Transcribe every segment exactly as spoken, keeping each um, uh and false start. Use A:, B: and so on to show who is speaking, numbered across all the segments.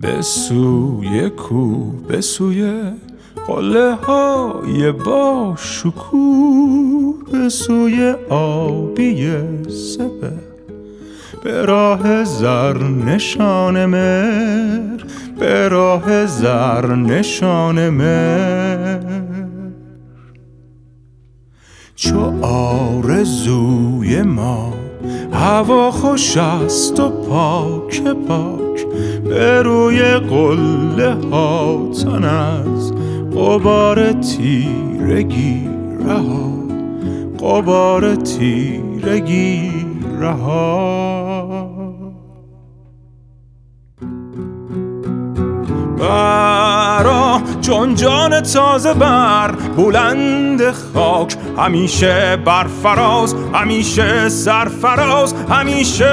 A: به سوی کو، به سوی قله های با شکوه، به سوی آبی سپه، به راه زر نشان مهر، به راه زر نشان مهر. چو آرزوی ما هوا خوش است و پاک پاک، به روی قله ها تن از غبار تیرگی رها، غبار تیرگی رها. برا چون جان تازه بر بلند خاک، همیشه برفراز، همیشه سرفراز، همیشه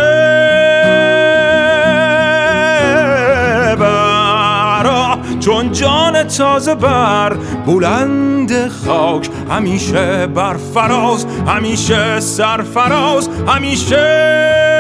A: برا چون جان تازه بر بلند خاک، همیشه برفراز، همیشه سرفراز، همیشه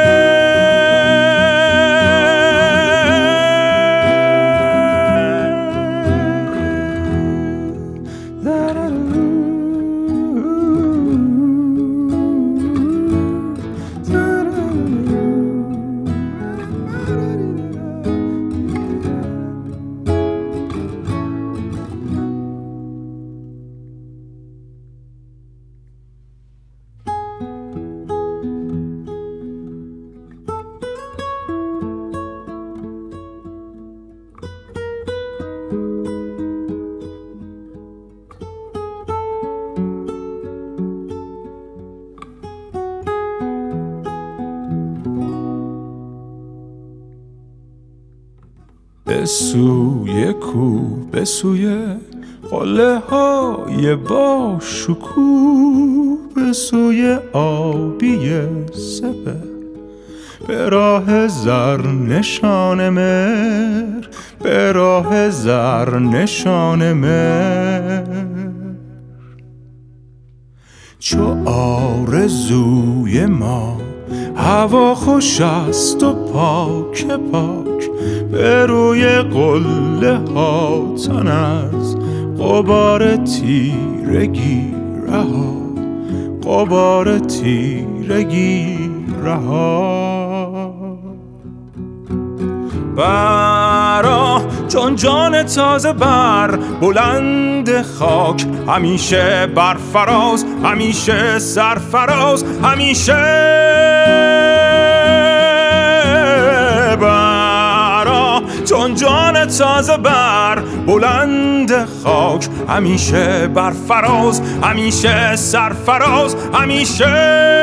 A: به سوی کو، به سوی قله های با شکوه، به سوی آبی سپه، به راه زر نشان مهر، به راه زر نشان مهر. چو آرزوی ما هوا خوش است و پاک پاک، به روی قله ها تن از غبار تیرگی رها، غبار تیرگی رها. برا چون جان تازه بر بلند خاک، همیشه برفراز، همیشه سرفراز، همیشه برا چون جان تازه بر بلند خاک، همیشه برفراز، همیشه سرفراز، همیشه